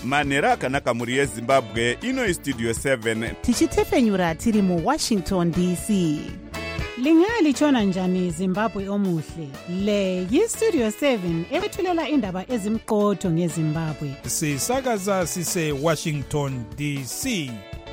manhero akanaka mhuri yezimbabwe. Ino Studio 7 tichitefenyura tiri muWashington DC. Lingalitshona njani Zimbabwe omuhle? Le yiStudio 7 ethulela indaba ezimqotho ngeZimbabwe. Sisakaza sise Washington DC.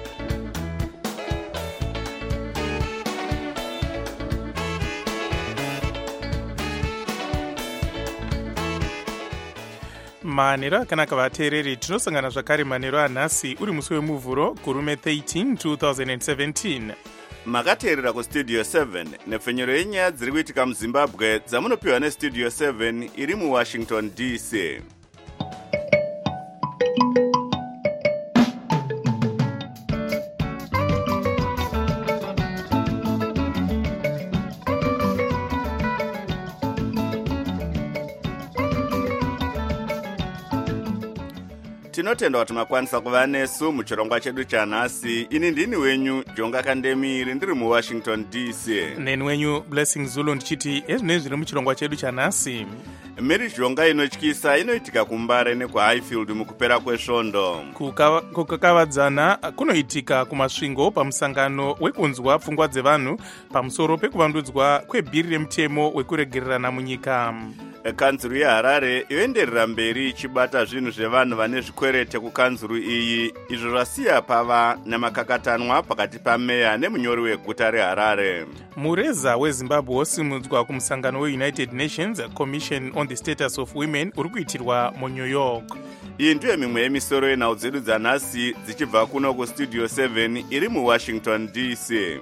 manhero akanaka vateereri, tinosangana zvakare manhero anhasi uri musi wemuvhuro gurume 13 2017. makateerera kuStudio 7 nepfenyuro yenyaya dziri kuitika muZimbabwe dzamunopiwa neStudio 7 iri muWashington DC. Tinotenda kuti makwanisa kuva nesu muchirongwa chedu chanhasi. Ini ndini wenyu Jonga Kandemiri, ndiri muWashington DC. Neni wenyu Blessing Zulu ndichiti ezvinezvi zviri muchirongwa chedu chanhasi. Mhirizhonga inotyisa inoitika kuMbare nekuHighfield mukupera kwesvondo. Kukakavadzana kunoitika kumasvingo pamusangano wekunzwa pfungwa dzevanhu pamusoro pekuvandudzwa kwebhiri remutemo wekuregererana munyika. Kanzuru yeHarare yoenderera mberi ichibata zvinhu zvevanhu vane zvikwerete kukanzuru iyi, izvo zvasiya pava namakakatanwa pakati pameya nemunyori weguta reHarare. Mureza weZimbabwe wosimudzwa kumusangano weUnited Nations Commission on the Status of Women uri kuitirwa muNew York. Iyi ndiyo mimwe yemisoro yenhau dzedu dzanhasi dzichibva kuno kuStudio 7 iri muWashington DC.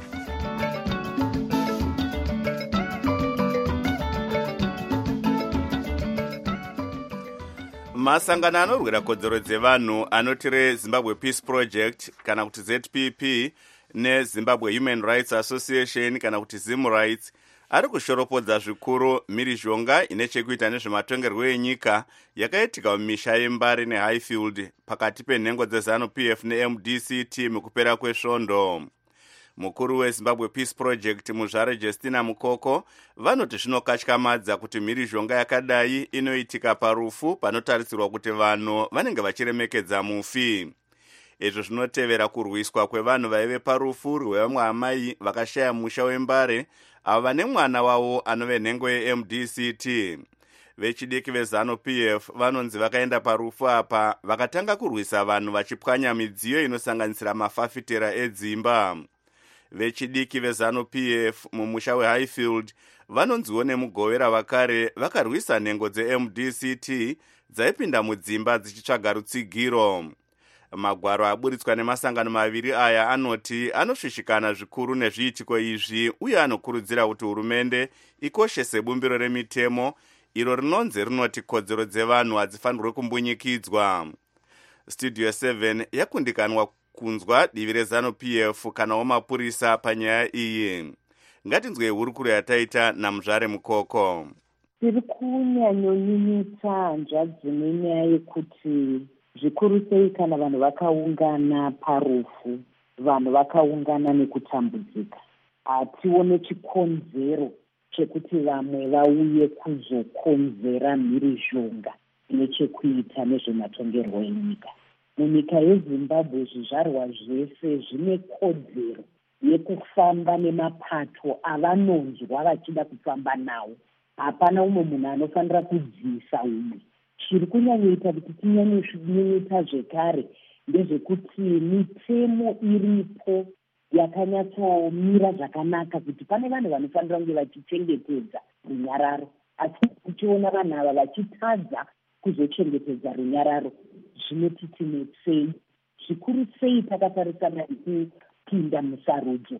Masangano anorwira kodzero dzevanhu anoti Zimbabwe Peace Project kana kuti ZPP neZimbabwe Human Rights Association kana kuti Zim Rights ari kushoropodza zvikuru mhirizhonga ine chekuita nezvematongerwo enyika yakaitika mumisha yeMbare neHighfield pakati penhengo dzeZANU-PF neMDCT mukupera kwesvondo. Mukuru weZimbabwe Peace Project Muzvare Justina Mukoko vanoti zvinokatyamadza kuti mhirizhonga yakadai inoitika parufu panotarisirwa kuti vanhu vanenge vachiremekedza mufi. Izvo zvinotevera kurwiswa kwevanhu vaive parufu rwevamwe amai vakashaya musha weMbare avo vane mwana wavo anove nhengo yeMDCT. Vechidiki veZANU-PF vanonzi vakaenda parufu apa vakatanga kurwisa vanhu vachipwanya midziyo inosanganisira mafafitera edzimba. Vechidiki veZANU-PF mumusha weHighfield vanonziwo nemugovera vakare vakarwisa nhengo dzeMDCT dzaipinda mudzimba dzichitsvaga rutsigiro. Magwaro aburitswa nemasangano maviri aya anoti anosvishikana zvikuru nezviitiko izvi uye anokurudzira kuti hurumende ikoshese bumbiro remitemo iro rinonzi rinoti kodzero dzevanhu hadzifanirwe kumbunyikidzwa. Studio 7 yakundikanwa kunzwa divi reZANU-PF kana wamapurisa panyaya iyi. Ngatinzwe hurukuro yataita naMuzvare Mukoko. Tiri kunyanyonyunyuta hanzvadzi nenyaya yekuti zvikuru sei kana vanhu vakaungana parufu, vanhu vakaungana nekutambudzika. Hatione chikonzero chekuti vamwe vauye kuzokonzera mhirizhonga nechekuita nezvematongerwo enyika. Munyika yeZimbabwe zvizvarwa zvese zvine kodzero yekufamba nemapato avanonzwa vachida kufamba nawo. Hapana umwe munhu anofanira kudziisa umwe. Chiri kunyanyoita kuti tinyanyonyuta zvekare ndezvekuti mitemo iripo yakanyatsomira zvakanaka kuti pane vanhu vanofanira kunge vachichengetedza runyararo, asi tichiona vanhu ava vachitadza kuzochengetedza runyararo zvinoti tinetsei. Zvikuru sei takatarisana nekupinda musarudzo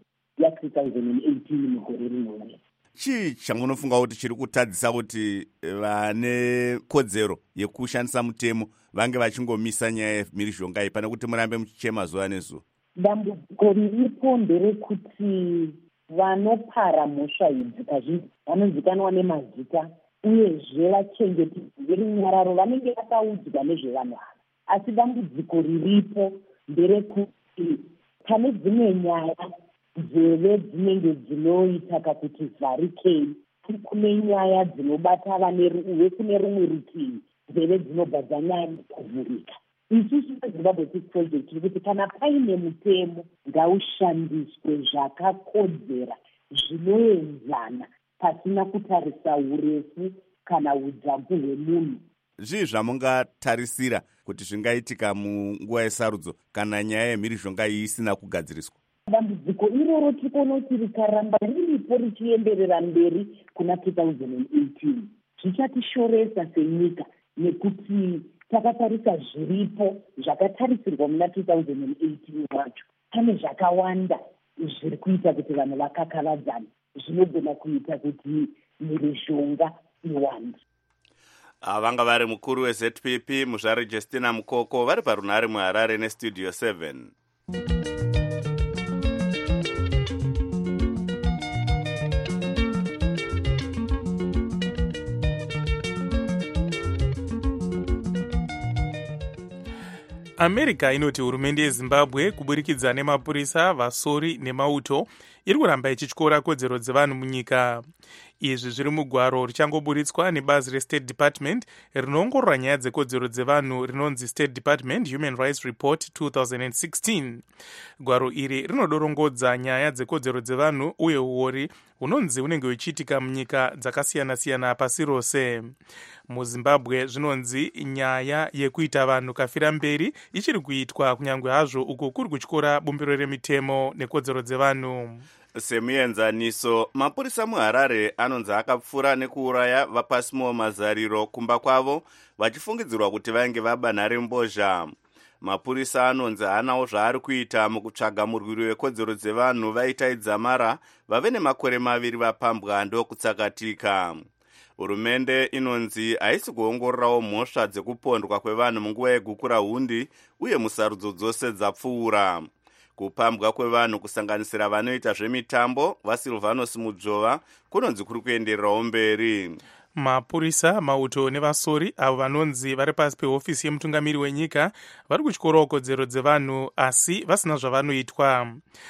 ya2018 mugore rinouya. Chii chamunofunga kuti chiri kutadzisa kuti vane kodzero yekushandisa mutemo vange vachingomisa nyaya yemhirizhonga iyi pane kuti murambe muchichema zuva nezuva? Dambudziko riripo nderekuti vanopara mhosva idzi kazhinji vanonzikanwa nemazita uyezve vachengetedzi runyararo vanenge vakaudzwa nezvevanhu ava. Asi dambudziko riripo nderekuti pane dzimwe nyaya nzeve dzinenge dzinoita kakuti vharikei kune nyaya dzinobata vane kune rumwe rutivi nzeve dzinobva dzanyanya kuvhurika. isusu sezimbabwe peace project tiri kuti kana paine mutemo ngaushandiswe zvakakodzera zvinoenzana pasina kutarisa urefu kana udzambu hwemunhu. zvii zvamungatarisira kuti zvingaitika munguva yesarudzo kana nyaya yemhirizhonga iyi isina kugadziriswa? dambudziko iroro tikoona kuti rikaramba riripo richienderera mberi kuna 2018 zvichatishoresa senyika, nekuti takatarisa zviripo zvakatarisirwa muna 2018 wacho. Pane zvakawanda zviri kuita kuti vanhu vakakavadzana, zvinogona kuita kuti mhirizhonga iwande. Vanga vari mukuru weZPP Muzvare Justina Mukoko vari parunhare muHarare neStudio 7. America inoti hurumende yeZimbabwe kuburikidza nemapurisa, vasori nemauto iri kuramba ichityora kodzero dzevanhu munyika. Izvi zviri mugwaro richangoburitswa nebazi reState Department rinoongorora nyaya dzekodzero dzevanhu rinonzi State Department Human Rights Report 2016. Gwaro iri rinodorongodza nyaya dzekodzero dzevanhu uye uori hunonzi hunenge huchiitika munyika dzakasiyana-siyana pasi rose. MuZimbabwe zvinonzi nyaya yekuita vanhu kafira mberi ichiri kuitwa kunyange hazvo uko kuri kutyora bumbiro remitemo nekodzero dzevanhu. Semuenzaniso, mapurisa muHarare anonzi akapfura nekuuraya vapasimo mazariro kumba kwavo vachifungidzirwa kuti vainge vaba nharembozha. Mapurisa anonzi hanawo zvaari kuita mukutsvaga murwiri wekodzero dzevanhu vaita idzamara vave nemakore 2 vapambwa ndokutsakatika. Hurumende inonzi haisi kuongororawo mhosva dzekupondwa kwevanhu munguva yegukura hundi uye musarudzo dzose dzapfuura. Kupambwa kwevanhu kusanganisira vanoita zvemitambo vaSilvanus Mudzova kunonzi kuri kuendererawo mberi. Mapurisa, mauto nevasori avo vanonzi vari pasi pehofisi yemutungamiri wenyika vari kutyorawo kodzero dzevanhu asi vasina zvavanoitwa.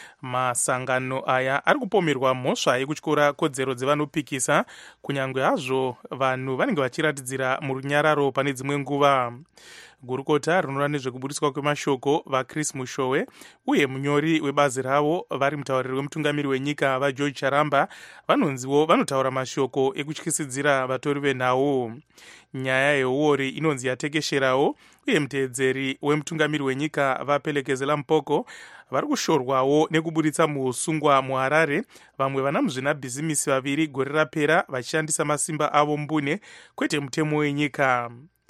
Masangano aya ari kupomerwa mhosva yekutyora kodzero dzevanopikisa kunyange hazvo vanhu vanenge vachiratidzira murunyararo pane dzimwe nguva. Gurukota rinoona nezvekuburitswa kwemashoko vaChris Mushowe uye munyori webazi ravo vari mutauriri wemutungamiri wenyika vaGeorge Charamba vanonziwo vanotaura mashoko ekutyisidzira vatori venhau. Nyaya yeuori inonzi yatekesherawo uye muteedzeri wemutungamiri wenyika vaPelekezela Mpoko vari kushorwawo nekuburitsa muusungwa muHarare vamwe vana muzvinabhizimisi 2 gore rapera vachishandisa masimba avo mbune kwete mutemo wenyika.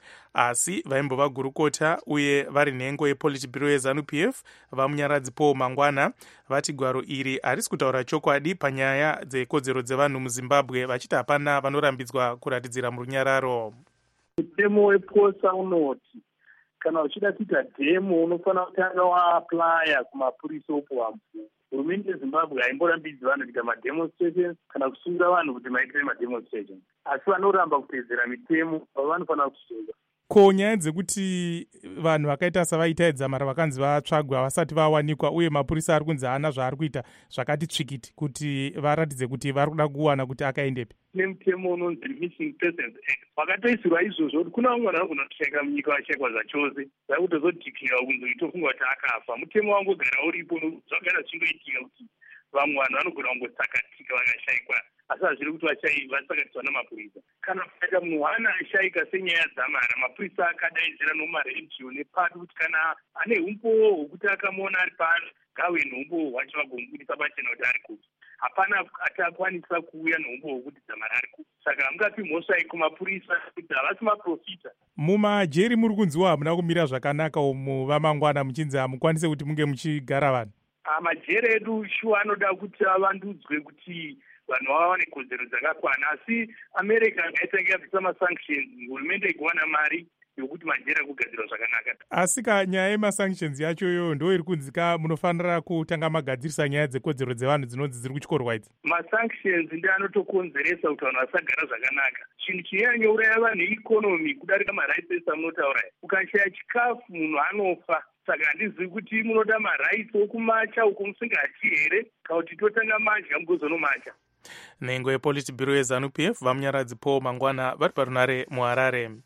Asi vaimbova gurukota uye vari nhengo yePolitburo yeZANU-PF vamunyaradzi Paul Mangwana vati gwaro iri harisi kutaura chokwadi panyaya dzekodzero dzevanhu muZimbabwe vachiti hapana vanorambidzwa kuratidzira murunyararo. Mutemo weposa unoti kana uchida kuita dhemo unofanira kutanga waaplya kumapurisa opuwamvu. Hurumende yeZimbabwe haimborambidzi vanhu kuita mademonstrations kana kusungira vanhu kuti maitire mademonstrations, asi vanoramba kuteedzera mitemo vanofanira kusunga. Ko nyaya dzekuti vanhu vakaita savaita idzamara vakanzi vatsvagwa vasati vawanikwa uye mapurisa ari kunzi haana zvaari kuita zvakati tsvikiti kuti varatidze kuti vari kuda kuwana kuti akaendepi? Nemutemo unonzi Missing Persons Act vakatoisirwa izvozvo kuti kuna vamwe vanhu vanogona kushayika munyika vashayikwa zvachose vakutozodhikira kunzi itofunga kuti akafa. Mutemo wangogara uripo zvagara zvichingoitika kuti vamwe vanhu vanogona kungotsakatika vakashayikwa asi hazviri kuti vasakatiswa namapurisa. Kana kuita munhu hana ashayika senyaya dzamara, mapurisa akadaidzira nomarendiyo nepati kuti kana ane umbowo hwokuti akamuona ari pano gawe nhumbo hwacho vagomubudisa pachena kuti ari kupi. Hapana atakwanisa kuuya nhumbo hwokuti dzamara ari kupi. Saka hamungapi mhosva kumapurisa kuti havasi maprofita. Mumajeri muri kunziwa hamuna kumira zvakanaka umu vamangwana muchinzi hamukwanise kuti munge muchigara vanhu. Majeri edu shuwa anoda kuti avandudzwe kuti vanhu vawane kodzero dzakakwana, asi America ngaitanga yabvisa masanctions hurumende iguwana mari yokuti majeri akugadzirwa zvakanaka. Asi nyaya yemasanctions yacho iyoyo ndo iri kunzika munofanira kutanga magadzirisa nyaya dzekodzero dzevanhu dzinonzi dziri kutyorwa idzi. Masanctions ndi anotokonzeresa kuti vanhu vasagara zvakanaka. Chinhu chinyanyouraya vanhu ikonomi kudarika marights amunotaura. Ukashaya chikafu munhu anofa. Saka handizivi kuti munoda marights okumacha uko musingachi here kana kuti totanga madya mugozonomacha. Nhengo yePolitburo yeZANU-PF vamunyaradzi Paul Mangwana vari parunhare muHarare.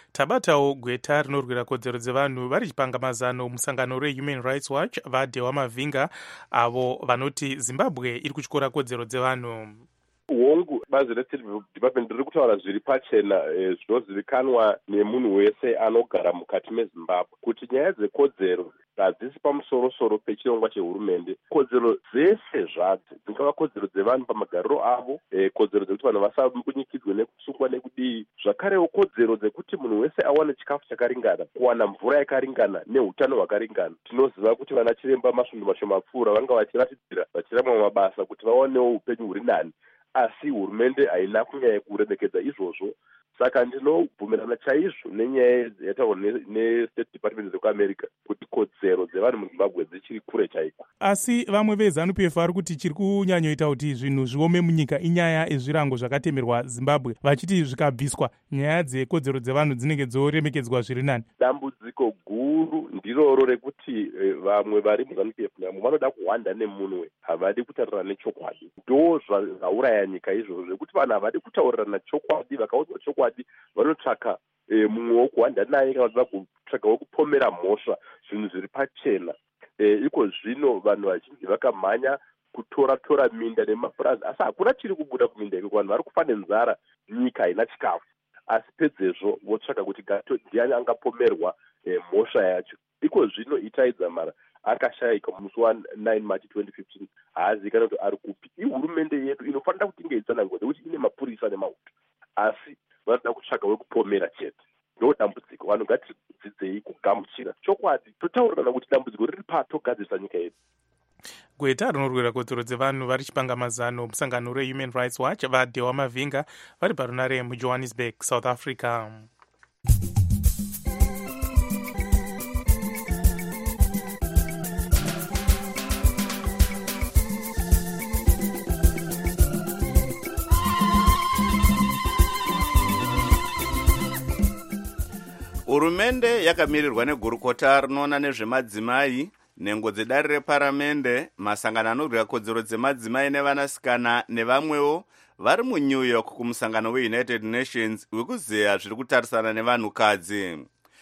tabatawo gweta rinorwira kodzero dzevanhu vari chipangamazano musangano rehuman rights watch vadhewa mavhinga avo vanoti zimbabwe iri kutyora kodzero dzevanhu. hongu bazi restate department riri kutaura zviri pachena zvinozivikanwa nemunhu wese anogara mukati mezimbabwe kuti nyaya dzekodzero hadzisi pamusoro-soro pechirongwa chehurumende. Kodzero dzese zvadzo dzingava kodzero dzevanhu pamagariro avo, kodzero dzekuti vanhu vasambunyikidzwe nekusungwa nekudii, zvakarewo kodzero dzekuti munhu wese awane chikafu chakaringana, kuwana mvura yakaringana nehutano hwakaringana. Tinoziva kuti vana chiremba masvondo mashomapfuura vanga vachiratidzira vachiramba mabasa kuti vawanewo upenyu huri nani, asi hurumende haina kunyanya kuremekedza izvozvo. Saka ndinobvumirana chaizvo nenyaya yataurwa nestate department dzekuamerica kuti kodzero dzevanhu muzimbabwe dzichiri kure chaiko. Asi vamwe veZANU-PF vari kuti chiri kunyanyoita kuti zvinhu zviome munyika inyaya yezvirango zvakatemerwa Zimbabwe, vachiti zvikabviswa nyaya dzekodzero dzevanhu dzinenge dzoremekedzwa zviri nani. Dambudziko guru ndiroro rekuti vamwe vari muZANU-PF namo vanoda kuhwanda nemunwe, havadi kutaurira nechokwadi. Ndo zvauraya nyika izvozvo zvekuti vanhu havadi kutaurirana chokwadi, vakaudzwa chokwadi vanotsvaka mumwe wokuhwanda naye kana vakutsvaka wokupomera mhosva, zvinhu zviri pachena. Iko zvino vanhu vazhinji vakamhanya kutora minda nemapurazi, asi hakuna chiri kubuda kuminda iko. Vanhu vari kufa nenzara, nyika haina chikafu, asi pedzezvo votsvaka kuti ndiani angapomerwa mhosva yacho. Iko zvino Itai Dzamara akashayika musi wa9 March 2015, haazivikana kuti ari kupi. Ihurumende yedu inofanira kuti inge itsanangura nekuti ine mapurisa nemauto, asi vanoda kutsvaga wekupomera chete. Ndo dambudziko. Vanhu ngatidzidzei kugamuchira chokwadi, totaurirana kuti dambudziko riri patogadzirisa nyika yedu. Gweta rinorwira kodzero dzevanhu vari chipangamazano musangano rehuman rights watch vadhewa mavhinga vari parunare muJohannesburg, South Africa. Hurumende yakamirirwa negurukota rinoona nezvemadzimai, nhengo dzedare reparamende, masangano anorwira kodzero dzemadzimai nevanasikana nevamwewo vari muNew York kumusangano weUnited Nations wekuzeya zviri kutarisana nevanhukadzi.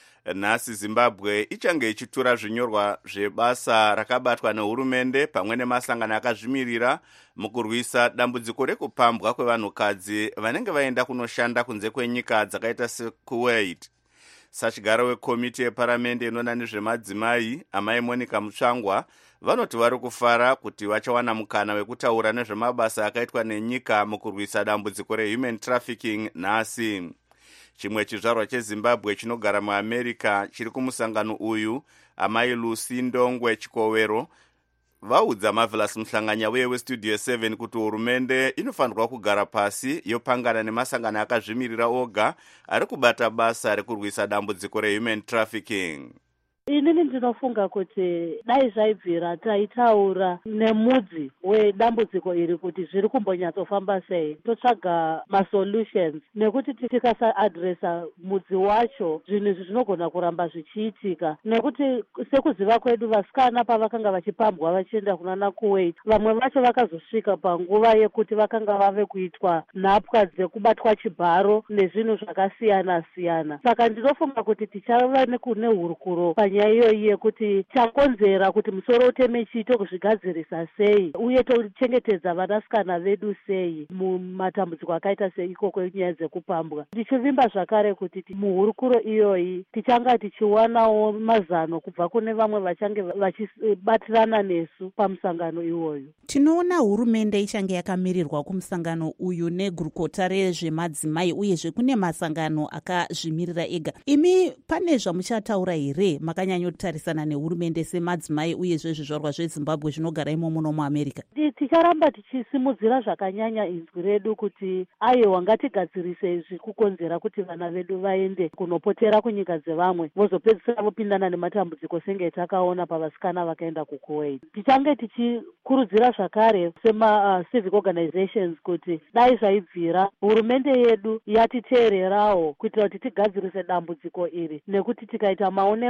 Nhasi Zimbabwe ichange ichitura zvinyorwa zvebasa rakabatwa nehurumende pamwe nemasangano akazvimirira mukurwisa dambudziko rekupambwa kwevanhukadzi vanenge vaenda kunoshanda kunze kwenyika dzakaita seKuwait. Sachigaro wekomiti yeparamende inoona nezvemadzimai, amai Monica Mutsvangwa, vanoti vari kufara kuti vachawana mukana wekutaura nezvemabasa akaitwa nenyika mukurwisa dambudziko rehuman trafficking nhasi. Chimwe chizvarwa cheZimbabwe chinogara muAmerica chiri kumusangano uyu, amai Lucy Ndongwe Chikowero, vaudza Marvelous Muhlanganya weStudio 7 kuti hurumende inofanirwa kugara pasi yopangana nemasangano akazvimirira oga ari kubata basa rekurwisa dambudziko rehuman trafficking. Inini ndinofunga kuti dai zvaibvira taitaura nemudzi wedambudziko iri kuti zviri kumbonyatsofamba sei, totsvaga masolutions, nekuti tikasaadresa mudzi wacho zvinhu izvi zvinogona kuramba zvichiitika. Nekuti sekuziva kwedu, vasikana pavakanga vachipambwa vachienda kunana Kuwait, vamwe vacho vakazosvika panguva yekuti vakanga vave kuitwa nhapwa dzekubatwa chibharo nezvinhu zvakasiyana-siyana. Saka ndinofunga kuti tichava nehurukuro nyaya iyoyi yekuti chakonzera kuti musoro uteme chito kuzvigadzirisa sei uye tochengetedza vanasikana vedu sei mumatambudziko akaita seiko kwenyaya dzekupambwa. Ndichivimba zvakare kuti muhurukuro iyoyi tichanga tichiwanawo mazano kubva kune vamwe vachange vachibatirana nesu pamusangano iwoyu. Tinoona hurumende ichange yakamirirwa kumusangano uyu negurukota rezvemadzimai uyezve kune masangano akazvimirira ega. Imi pane zvamuchataura here makanyanyotarisana nehurumende semadzimai uyezve zvizvarwa zveZimbabwe zvinogara imomo muAmerica? Ticharamba tichisimudzira zvakanyanya inzwi redu kuti aiwa ngatigadzirise izvi kukonzera kuti vana vedu vaende kunopotera kunyika dzevamwe vozopedzisira vopindana nematambudziko senge takaona pavasikana vakaenda kuKuwait. Tichange tichikurudzira zvakare civic organizations kuti dai zvaibvira hurumende yedu yatiteererawo kuitira kuti tigadzirise dambudziko iri, nekuti tikaita maonera pamwe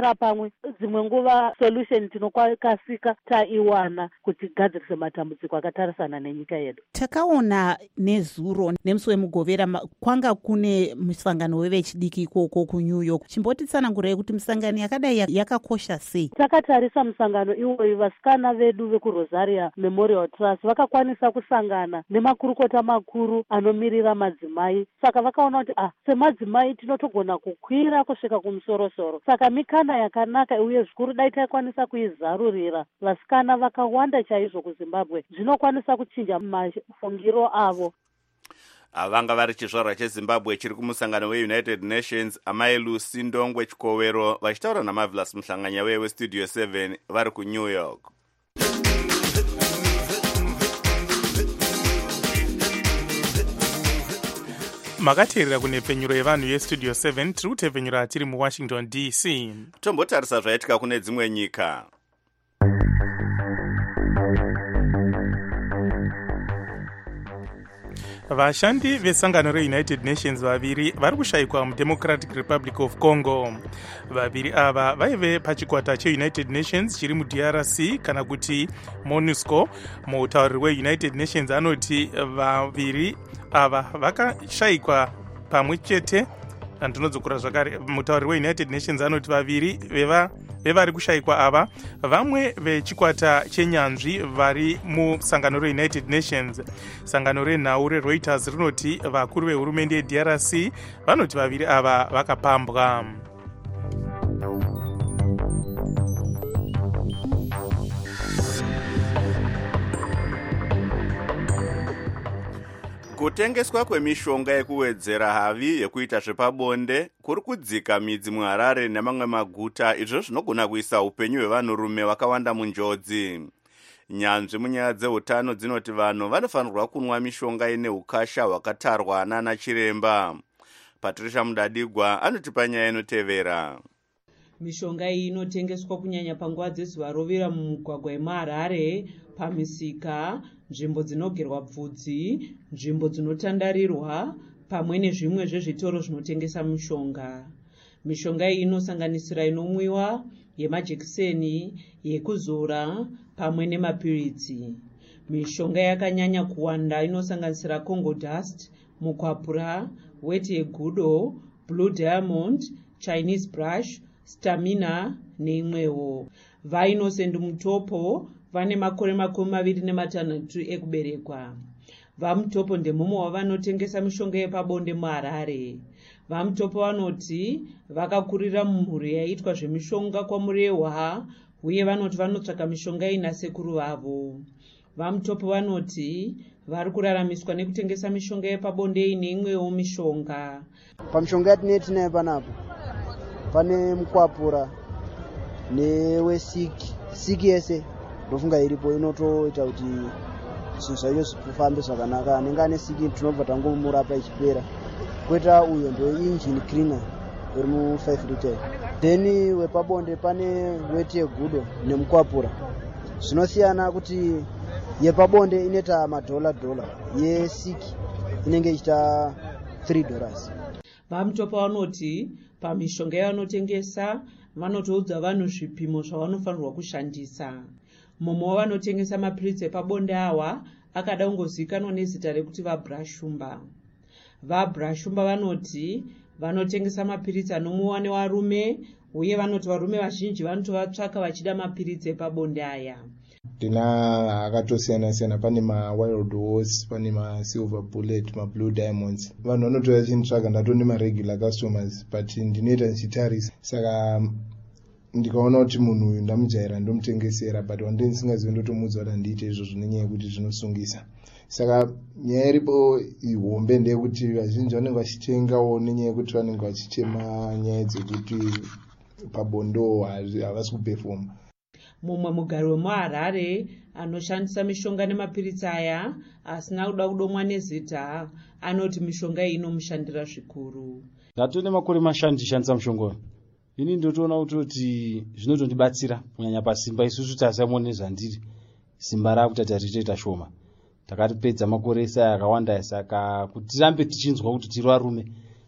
pamwe dzimwe nguva solution tinokasika taiwana kuti gadzirise matambudziko akatarisana nenyika yedu. Takaona nezuro nemusi wemugovera kwanga kune musangano wevechidiki ikoko kuNew York. Chimbotitsanangurei kuti musangano yakadai yakakosha sei? Takatarisa musangano iwoyu, vasikana vedu vekuRosaria Memorial Trust vakakwanisa kusangana nemakurukota makuru anomirira madzimai. Saka vakaona kuti semadzimai tinotogona kukwira kusvika kumusoro-soro. Saka mikana yakanaka uye zvikuru dai taikwanisa kuizarurira. Vasikana vakawanda chaizvo kuZimbabwe zvinokwanisa kuchinja mafungiro avo. Vanga vari chizvarwa cheZimbabwe chiri kumusangano weUnited Nations, amai Lucy Ndongwe Chikowero vachitaura naMarvelous Muhlanganya weStudio 7 vari kuNew York. Makateerera kunepfenyuro yevanhu yeStudio 7 tiri kutepfenyura tiri muWashington DC. Tombotarisa zvaitika kune dzimwe nyika. Vashandi vesangano reUnited Nations vaviri vari kushayikwa muDemocratic Republic of Congo. Vaviri ava vaive pachikwata cheUnited Nations chiri muDRC kana kuti MONUSCO. Mutauriri weUnited Nations anoti vaviri ava vakashayikwa pamwe chete. Andinodzokera zvakare, mutauriri weUnited Nations anoti vaviri vevari kushayikwa ava vamwe vechikwata chenyanzvi vari musangano reUnited Nations. Sangano renhau reReuters rinoti vakuru vehurumende yeDRC vanoti vaviri ava vakapambwa. Kutengeswa kwemishonga yekuwedzera havi yekuita zvepabonde kuri kudzika midzi muHarare nemamwe maguta, izvo zvinogona kuisa upenyu hwevanhurume vakawanda munjodzi. Nyanzvi munyaya dzeutano dzinoti vanhu vanofanirwa kunwa mishonga ine ukasha hwakatarwa nana chiremba. Patricia Mudadigwa anotipa nyaya inotevera. Mishonga iyi inotengeswa kunyanya panguva dzezuva rovira mumugwagwa yemuHarare, pamisika, nzvimbo dzinogerwa bvudzi, nzvimbo dzinotandarirwa, pamwe nezvimwe zvezvitoro zvinotengesa mishonga. Mishonga iyi inosanganisira inomwiwa, yemajekiseni, yekuzora, pamwe nemapiritsi. Mishonga yakanyanya kuwanda inosanganisira Congo Dust, Mukwapura, Weti yegudo, Blue Diamond, Chinese Brush, Stamina neimwewo. VaInnocent Mutopo vane makore 26 ekuberekwa. VaMutopo ndemumwe wavanotengesa mishonga yepabonde muHarare. VaMutopo vanoti vakakurira mumhuri yaitwa zvemishonga kwamurehwa uye vanoti vanotsvaka mishonga ina sekuru vavo. VaMutopo vanoti vari kuraramiswa nekutengesa mishonga yepabonde ine imwewo mishonga. Pamishonga yatinetinayo panapo pane Mukwapura newesiki yese ndofunga iripo inotoita kuti zvinhu zvacho zvifambe zvakanaka. Anenge ane siki tinobva tangomurapa ichipera. Kweta uyo ndo engine cleaner uri mu5 liter. Then wepabonde pane Weti yegudo neMukwapura. Zvinosiyana kuti yepabonde inoita $1, yesiki inenge ichita $3. VaMutopo vanoti pamishonga yavanotengesa vanotoudza vanhu zvipimo zvavanofanirwa kushandisa. Mumwe wavanotengesa mapiritsi epabonde awa akada kungozivikanwa nezita rekuti vaBrashumba. VaBrashumba vanoti vanotengesa mapiritsi anomwiwa nevarume uye vanoti varume vazhinji vanotovatsvaka vachida mapiritsi epabonde aya. Tina akatosiyana-siyana, pane maWild Horse, pane maSilver Bullet, maBlue Diamonds. Vanhu vanotora chinitsvaga, ndatone maregular customers, but ndinoita ndichitarisa. Saka ndikaona kuti munhu uyu ndamujaira ndomutengesera, but wandini singazivi ndotomudza kuti handiite izvozvo nenyaya yekuti zvinosungisa. Saka nyaya iripo ihombe ndeyekuti vazhinji vanenge vachitengawo nenyaya yekuti vanenge vachichema nyaya dzekuti pabondo havasi kupefoma. Mumwe mugari wemuHarare anoshandisa mishonga nemapiritsi aya asina kuda kudomwa nezita anoti mishonga iyi inomushandira zvikuru. Ndatone makore mashanu ndichishandisa mushonga uyu. Ini ndotoona kuti zvinotondibatsira kunyanya pasimba. Isusu tasamone nezvandiri, simba raakutata richitoita shoma. Takatipedza makore esa akawanda, saka kuti tirambe tichinzwa kuti tiri varume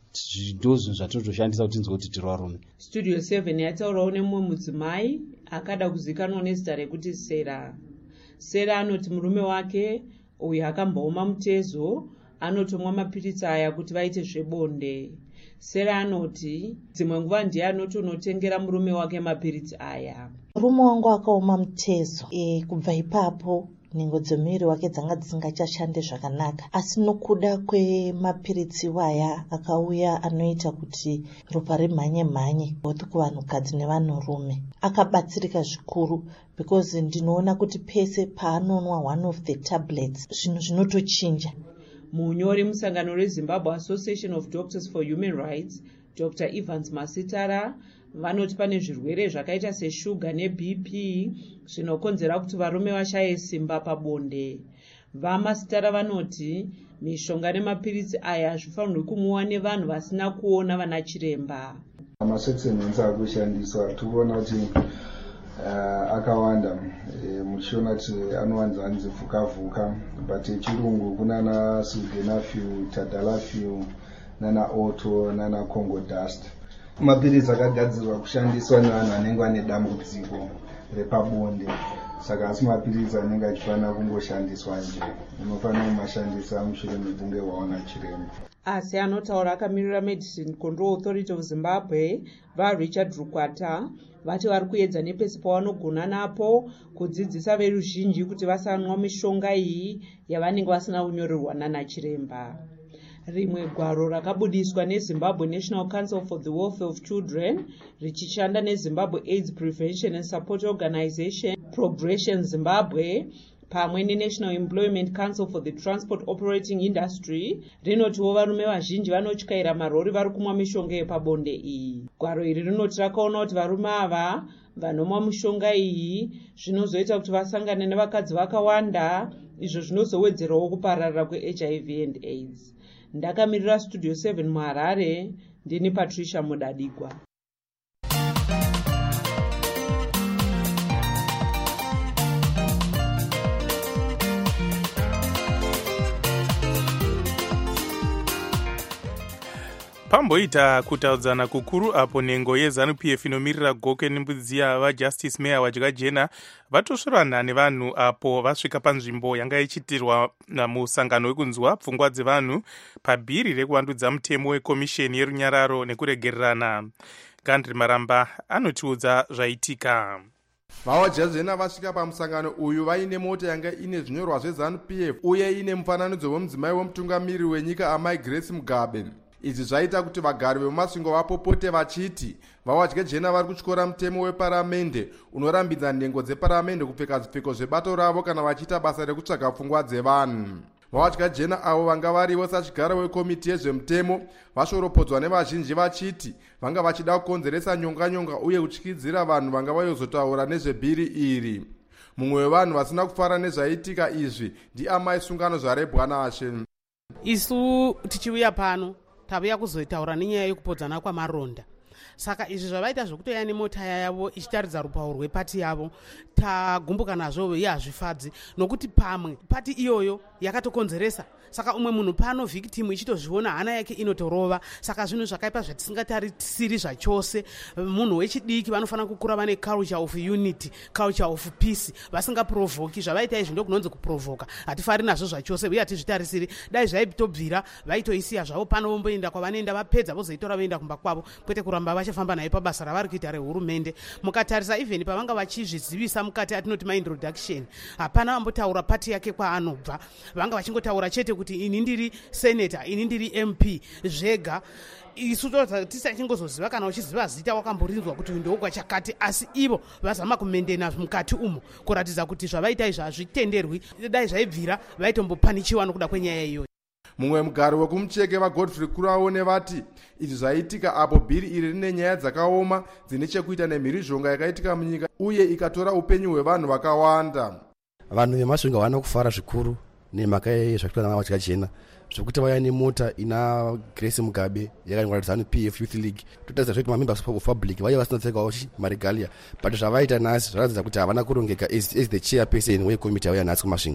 ndozvinhu zvatotoshandisa kuti tinzwe kuti tiri varume. Studio 7 yataurawo nemumwe mudzimai akada kuzikanwa nezita rekuti Sera. Sera anoti murume wake uyo akambooma mutezo anotomwa mapiritsi aya kuti vaite zvebonde. Sera anoti dzimwe nguva ndiye anotonotengera murume wake mapiritsi aya. Murume wangu akaoma mutezo, kubva ipapo nhengo dzemuviri wake dzanga dzisingachashande zvakanaka, asi nokuda kwemapiritsi waya akauya anoita kuti ropa rimhanye mhanye both kuvanhukadzi nevanhurume. Akabatsirika zvikuru because ndinoona kuti pese paanonwa one of the tablets zvinhu zvinotochinja. Munyori musangano reZimbabwe Association of Doctors for Human Rights, Dr. Evans Masitara, vanoti pane zvirwere zvakaita seshuga neBP zvinokonzera kuti varume vashaye simba pabonde. VaMasitara vanoti mishonga nemapiritsi aya hazvifanirwi kumwiwa nevanhu vasina kuona vana chiremba. Masekiseni akushandiswa tikuona kuti akawanda muchiona kuti anowanza hanzi vhuka but echirungu kunana sildenafil, tadalafil, nana auto, nana congo dust. Mapiritsi akagadzirwa kushandiswa nevanhu vanenge vane dambudziko repabonde, saka asi mapiritsi anenge achifanira kungoshandiswa nje. Unofanira kumashandisa mushure mekunge waona chiremba. Asi anotaura akamirira Medicine Control Authority of Zimbabwe vaRichard Rukwata vati vari kuedza nepesi pavanogona napo kudzidzisa veruzhinji kuti vasanwa mishonga iyi yavanenge vasina kunyorerwa nana chiremba. Rimwe gwaro rakabudiswa neZimbabwe National Council for the Welfare of Children richishanda neZimbabwe AIDS Prevention and Support Organization Progression Zimbabwe pamwe neNational Employment Council for the Transport Operating Industry rinotiwo varume vazhinji vanotyaira marori vari kumwa mishonga yepabonde iyi. Gwaro iri rinoti rakaona kuti varume ava vanomwa mishonga iyi zvinozoita kuti vasangane nevakadzi vakawanda, izvo zvinozowedzerawo kupararira kweHIV and AIDS. Ndakamirira Studio 7 muHarare, ndini Patricia Mudadigwa. pamboita kutaudzana kukuru apo nhengo yeZANU-PF inomirira goke nembudziya vajustice mayor wadyakajena vatosvorana nevanhu apo vasvika panzvimbo yanga ichiitirwa musangano wekunzwa pfungwa dzevanhu pabhiri rekuvandudza mutemo wekomisheni yerunyararo nekuregererana. Gandri Maramba anotiudza zvaitika. vawadyakajena vasvika pamusangano uyu vaine mota yanga ine zvinyorwa zveZANU-PF uye ine mufananidzo wemudzimai wemutungamiriri wenyika Amai Grace Mugabe. Izvi zvaita kuti vagari vemumasvingo vapopote vachiti vawadyakajena vari kutyora mutemo weparamende unorambidza nhengo dzeparamende kupfeka zvipfeko zvebato ravo kana vachiita basa rekutsvaga pfungwa dzevanhu. Vawadyakajena avo vanga varivo sachigaro wekomiti yezvemutemo vashoropodzwa nevazhinji vachiti vanga vachida kukonzeresa nyonganyonga uye kutyidzira vanhu vanga vayozotaura nezvebhiri iri. Mumwe wevanhu vasina kufara nezvaitika izvi ndiamai Sungano zvarebwa nashe. Isu tichiuya pano tavuya kuzotaura nenyaya yekupodzana kwamaronda. Saka izvi zvavaita zvokutoya nemota yavo ichitaridza rupauro rwepati yavo tagumbuka nazvo hazvifadzi nokuti pamwe pati iyoyo yakatokonzeresa. Saka umwe munhu pano victim ichitozviona hana yake inotorova. Saka zvinhu zvakaipa zvatisingatarisiri zvachose. Munhu wechidiki vanofanira kukura vane culture of unity, culture of peace, vasingaprovoki. Zvavaita izvi ndokunonzi kuprovoka. Hatifari nazvo zvachose uye hatizvitarisiri. Dai zvaitobvira vaitoisiya zvavo pano vomboenda kwavanoenda vapedza vozoitora voenda kumba kwavo kwete kuramba vachifamba nayo pabasa ravari kuita rehurumende. Mukatarisa even pavanga vachizvizivisa mukati atinoti maintroduction hapana vambotaura pati yake kwaanobva. Vanga vachingotaura chete kuti ini ndiri senator, ini ndiri MP zvega. Isu tisachingozoziva kana uchiziva zita wakamborinzwa kuti ndogwa chakati, asi ivo vazama kumendena mukati umo kuratidza kuti zvavaita izvi hazvitenderwi. Dai zvaibvira vaitombopanishiwa nokuda kwenyaya iyoyo. Mumwe mugari wekumucheke vaGodfrey Kuraone vati izvi zvaitika apo bhiri iri rine nyaya dzakaoma dzine chekuita nemhirizhonga yakaitika munyika uye ikatora upenyu hwevanhu vakawanda. Vanhu vemasvingo vana kufara zvikuru nemhaka yezvakuitwa navadyakajena zvokuti vaya nemota ina Grace Mugabe yakanyorwa ZANU-PF Youth League. Totaridza kuti mamembers of public vaiva vasinopfekawo maregalia, but zvavaita nhasi zvaratidza kuti havana kurongeka as the chairperson wekomiti yavo yanhasi kumasvingo.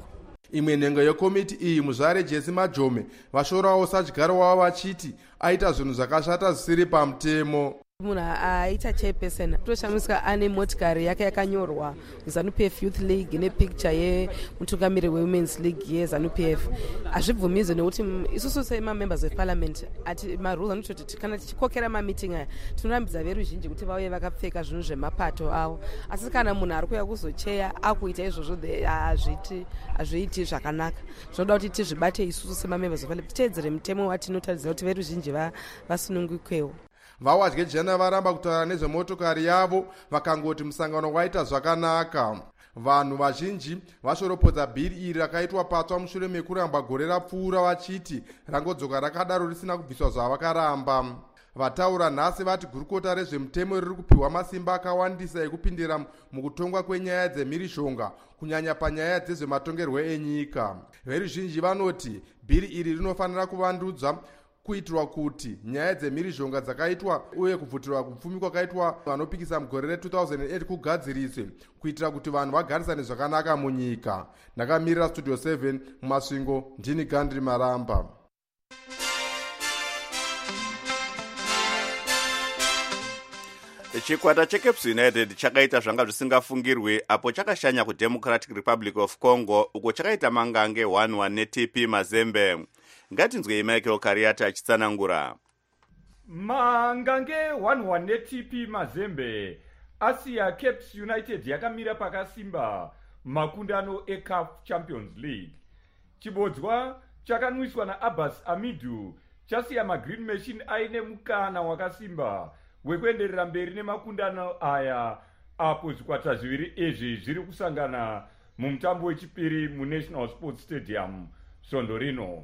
imwe nhengo yekomiti iyi muzvare Jesse Majome vashorawo sadyaro wavo vachiti aita zvinhu zvakashata zvisiri pamutemo. Munhu aita chairperson toshamiswa ane motikari yake yakanyorwa ZANU-PF Youth League nepicture yemutungamiri weWomen's League yeZANU-PF. Hazvibvumidzwi nekuti isusu semamembers of parliament ati marules anototi kana tichikokera mameeting aya tinorambidza veruzhinji kuti vauye vakapfeka zvinhu zvemapato avo, asi kana munhu ari kuuya kuzocheya akuita izvozvo hazviiti zvakanaka. Zvinoda kuti tizvibate isusu semamembers of parliament titeedzere mutemo watinotarisira kuti veruzhinji vasunungukwewo. Vawadye jena varamba kutaura nezvemotokari yavo vakangoti musangano waita zvakanaka. Vanhu vazhinji vashoropodza bhiri iri rakaitwa patsva mushure mekuramba gore rapfuura vachiti rangodzoka rakadaro risina kubviswa zvavakaramba. Vataura nhasi vati gurukota rezvemutemo riri kupiwa masimba akawandisa ekupindira mukutongwa kwenyaya dzemhirizhonga kunyanya panyaya dzezvematongerwo enyika. Veruzhinji vanoti bhiri iri rinofanira kuvandudzwa kuitirwa kuti nyaya dzemhirizhonga dzakaitwa uye kubvutirwa kupfumi kwakaitwa vanopikisa mugore re2008 kugadziriswe kuitira kuti vanhu vagarisane zvakanaka munyika. Ndakamirira Studio 7 mumasvingo, ndini Gandri Maramba. Chikwata cheCaps United chakaita zvanga zvisingafungirwe apo chakashanya kuDemocratic Republic of Congo uko chakaita mangange 1-1 neTP Mazembe. Ngatinzwei Michael Kariati achitsanangura. Mangange 1-1 neTP Mazembe asiya Caps United yakamira pakasimba makundano eCAF Champions League. Chibodzwa chakanwiswa naAbbas Amidu chasiya maGreen Machine aine mukana wakasimba wekuenderera mberi nemakundano aya apo zvikwata zviviri izvi zviri kusangana mumutambo wechipiri muNational Sports Stadium svondo rino.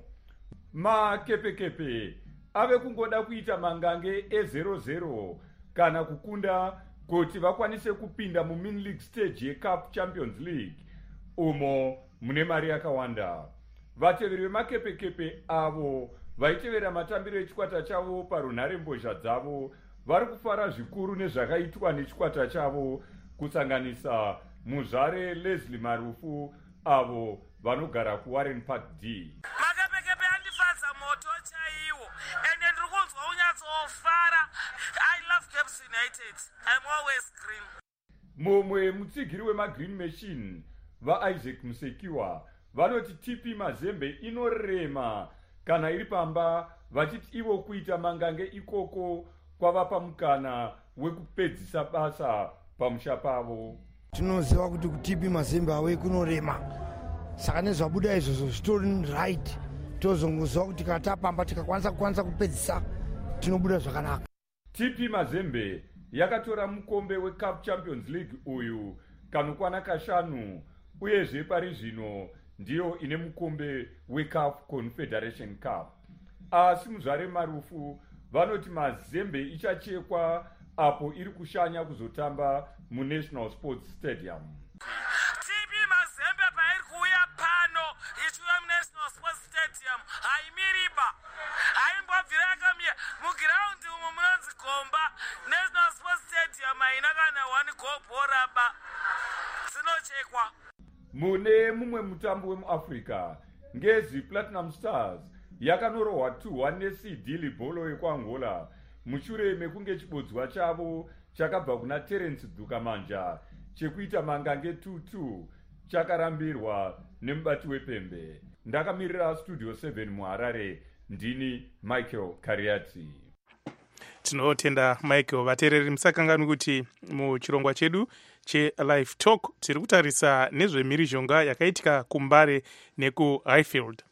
Makepekepe ave kungoda kuita mangange e0-0 kana kukunda kuti vakwanise kupinda muMin League stage yeCAF Champions League umo mune mari yakawanda. Vateveri vemakepekepe avo vaitevera matambiro echikwata chavo parunhare mbozha dzavo vari kufara zvikuru nezvakaitwa nechikwata chavo kusanganisa muzvare Leslie Marufu avo vanogara kuWarren Park D. Makepekepe andifadza moto chaiwo ende ndiri kunzwa unyatsofara. I love Caps United. I'm always green. Mumwe mutsigiri wemaGreen Machine vaIsaac Musekiwa vanoti TP Mazembe inorema kana iri pamba, vachiti ivo kuita mangange ikoko kwavapa mukana wekupedzisa basa pamusha pavo. Tinoziva kuti kuTP Mazembe awe kunorema, saka nezvabuda izvozvo zvitori right. Tozongoziva kuti kana tapamba tikakwanisa kupedzisa tinobuda zvakanaka. TP Mazembe yakatora mukombe weCAF Champions League uyu kanokwana kashanu, uyezve pari zvino ndiyo ine mukombe weCAF Confederation Cup. Asi muzvare Marufu vanoti Mazembe ichachekwa apo iri kushanya kuzotamba muNational Sports Stadium. TP Mazembe pairi kuuya pano ichiuya muNational Sports Stadium haimiriba, haimbobvira yakamira mugiraundi umo munonzi Gomba. National Sports Stadium haina kana 1 goal boraba, dzinochekwa. Mune mumwe mutambo wemuAfrica, Ngezi Platinum Stars yakanorohwa 2-1 neCD Libolo yekwaAngola mushure mekunge chibodzwa chavo chakabva kuna Terence Dukamanja chekuita mangange 2-2 chakarambirwa nemubati wepembe. Ndakamirira Studio 7 muHarare, ndini Michael Kariati. Tinotenda Michael. Vateereri musakanganwi kuti muchirongwa chedu cheLive Talk tiri kutarisa nezvemhirizhonga yakaitika kuMbare nekuHighfield.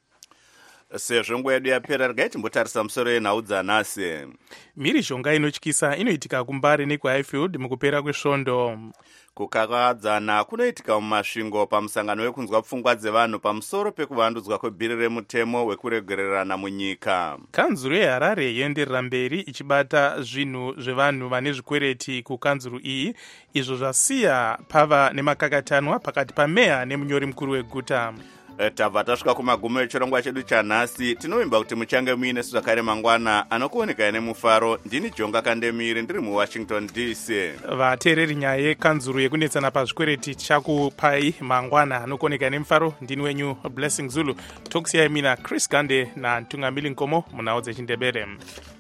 Sezvo nguva yedu yapera, regai timbotarisa musoro yenhau dzanhasi. Mhirizhonga inotyisa inoitika kuMbare nekuHighfield mukupera kwesvondo. Kukakadzana kunoitika mumasvingo pamusangano wekunzwa pfungwa dzevanhu pamusoro pekuvandudzwa kwebhiri remutemo wekuregererana munyika. Kanzuru yeHarare yoenderera mberi ichibata zvinhu zvevanhu vane zvikwereti kukanzuru iyi, izvo zvasiya pava nemakakatanwa pakati pameya nemunyori mukuru weguta. tabva tasvika kumagumo echirongwa chedu chanhasi. Tinovimba kuti muchange muine zvakare mangwana anokuonekai nemufaro. Ndini Jonga Kandemiri ndiri muWashington DC. Vateereri, nyaya yekanzuru yekunetsana pazvikwereti chakupai mangwana anokuonekai nemufaro. Ndini wenyu Blessing Zulu. Tokusiyai mina Chris Gande naNtungamili Nkomo munhau dzechindebere.